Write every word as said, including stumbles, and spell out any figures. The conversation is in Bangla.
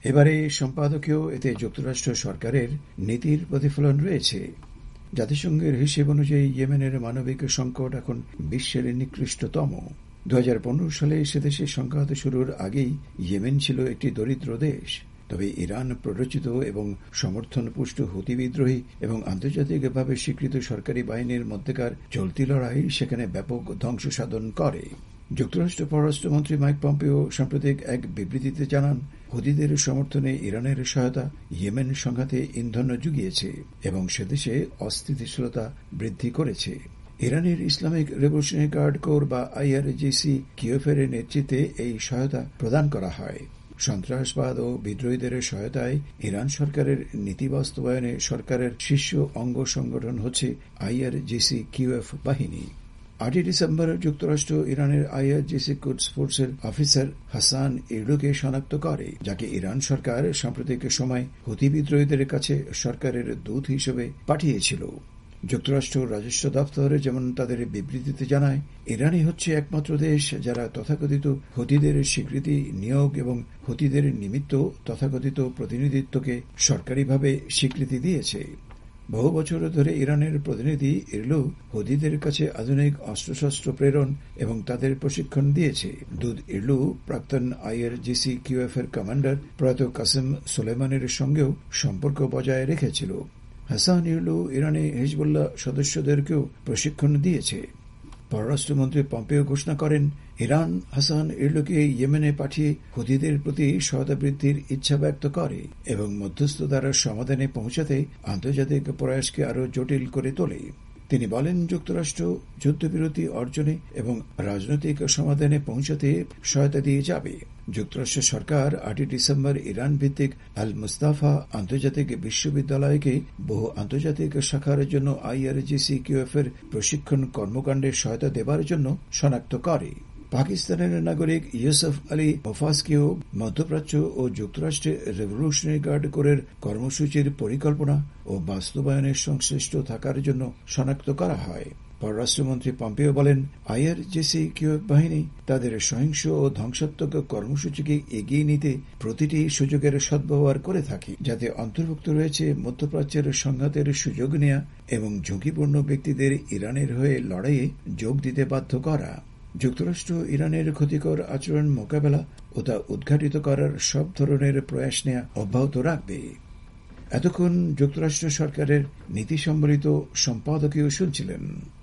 এবারে সম্পাদকীয় এতে যুক্তরাষ্ট্র সরকারের নীতির প্রতিফলন রয়েছে। জাতিসংঘের হিসেব অনুযায়ী ইয়েমেনের মানবিক সংকট এখন বিশ্বের নিকৃষ্টতম। দু হাজার পনেরো সালে সে দেশে সংঘাত শুরুর আগেই ইয়েমেন ছিল একটি দরিদ্র দেশ। তবে ইরান প্ররোচিত এবং সমর্থনপুষ্ট হুতি বিদ্রোহী এবং আন্তর্জাতিকভাবে স্বীকৃত সরকারি বাহিনীর মধ্যেকার চলতি লড়াই সেখানে ব্যাপক ধ্বংস সাধন করে। যুক্তরাষ্ট্র পররাষ্ট্রমন্ত্রী মাইক পম্পেও সাম্প্রতিক এক বিবৃতিতে জানান, হুতিদের সমর্থনে ইরানের সহায়তা ইয়েমেন সংঘাতে ইন্ধন জুগিয়েছে এবং সেদেশে অস্থিতিশীলতা বৃদ্ধি করেছে। ইরানের ইসলামিক রেভলিউশনারি গার্ড কোর বা আইআরজিসি কিয়েভের নেতৃত্বে এই সহায়তা প্রদান করা হয়। সন্ত্রাসবাদ ও বিদ্রোহীদের সহায়তায় ইরান সরকারের নীতি বাস্তবায়নে সরকারের শীর্ষ অঙ্গ সংগঠন হচ্ছে আইআরজিসি কিউএফ বাহিনী। আটই ডিসেম্বর যুক্তরাষ্ট্র ইরানের আইআরজিসি কুডস ফোর্সের অফিসার হাসান ইরলুকে শনাক্ত করে, যাকে ইরান সরকার সাম্প্রতিক সময় হুতি বিদ্রোহীদের কাছে সরকারের দূত হিসেবে পাঠিয়েছিল। যুক্তরাষ্ট্র রাজস্ব দপ্তর যেমন তাদের বিবৃতিতে জানায়, ইরানই হচ্ছে একমাত্র দেশ যারা তথাকথিত হুতিদের স্বীকৃতি, নিয়োগ এবং হুতিদের নিমিত্ত তথাকথিত প্রতিনিধিত্বকে সরকারিভাবে স্বীকৃতি দিয়েছে। বহু বছর ধরে ইরানের প্রতিনিধি ইরলু হুতিদের কাছে আধুনিক অস্ত্রশস্ত্র প্রেরণ এবং তাদের প্রশিক্ষণ দিয়েছে। দূত ইরলু প্রাক্তন আইআরজিসি কিউএফ এর কমান্ডার প্রয়াত কাসেম সোলেমানের সঙ্গেও সম্পর্ক বজায় রেখেছিল। হাসান ইরলু ইরানে হিজবুল্লাহ সদস্যদেরকেও প্রশিক্ষণ দিয়েছে। পররাষ্ট্রমন্ত্রী পম্পেও ঘোষণা করেন, ইরান হাসান ইরলুকে ইয়েমেনে পাঠিয়ে হুতিদের প্রতি সহায়তা বৃদ্ধির ইচ্ছা ব্যক্ত করে এবং মধ্যস্থতার সমাধানে পৌঁছাতে আন্তর্জাতিক প্রয়াসকে আরও জটিল করে তোলে। তিনি বলেন, যুক্তরাষ্ট্র যুদ্ধবিরতি অর্জনে এবং রাজনৈতিক সমাধানে পৌঁছাতে সহায়তা দিয়ে যাবে। যুক্তরাষ্ট্র সরকার আটই ডিসেম্বর ইরান ভিত্তিক আল মুস্তাফা আন্তর্জাতিক বিশ্ববিদ্যালয়কে বহু আন্তর্জাতিক শাখার জন্য আইআরজিসি কিউএফ এর প্রশিক্ষণ কর্মকাণ্ডে সহায়তা দেবার জন্য শনাক্ত করে। পাকিস্তানের নাগরিক ইউসুফ আলী মোফাজকেও মধ্যপ্রাচ্য ও যুক্তরাষ্ট্রের রেভলিউশনারি গার্ড কোরের কর্মসূচির পরিকল্পনা ও বাস্তবায়নের সংশ্লিষ্ট থাকার জন্য শনাক্ত করা হয়। পররাষ্ট্রমন্ত্রী পম্পেও বলেন, আইআরজিসি কিউএফ বাহিনী তাদের সহিংস ও ধ্বংসাত্মক কর্মসূচিকে এগিয়ে নিতে প্রতিটি সুযোগের সদ্ব্যবহার করে থাকে, যাতে অন্তর্ভুক্ত রয়েছে মধ্যপ্রাচ্যের সংঘাতের সুযোগ নেয়া এবং ঝুঁকিপূর্ণ ব্যক্তিদের ইরানের হয়ে লড়াইয়ে যোগ দিতে বাধ্য করা। যুক্তরাষ্ট্র ইরানের ক্ষতিকর আচরণ মোকাবেলা ও তা উদ্ঘাটিত করার সব ধরনের প্রয়াস নেওয়া অব্যাহত রাখবে। এতক্ষণ যুক্তরাষ্ট্র সরকারের নীতি সম্বলিত সম্পাদকীয় শুনছিলেন।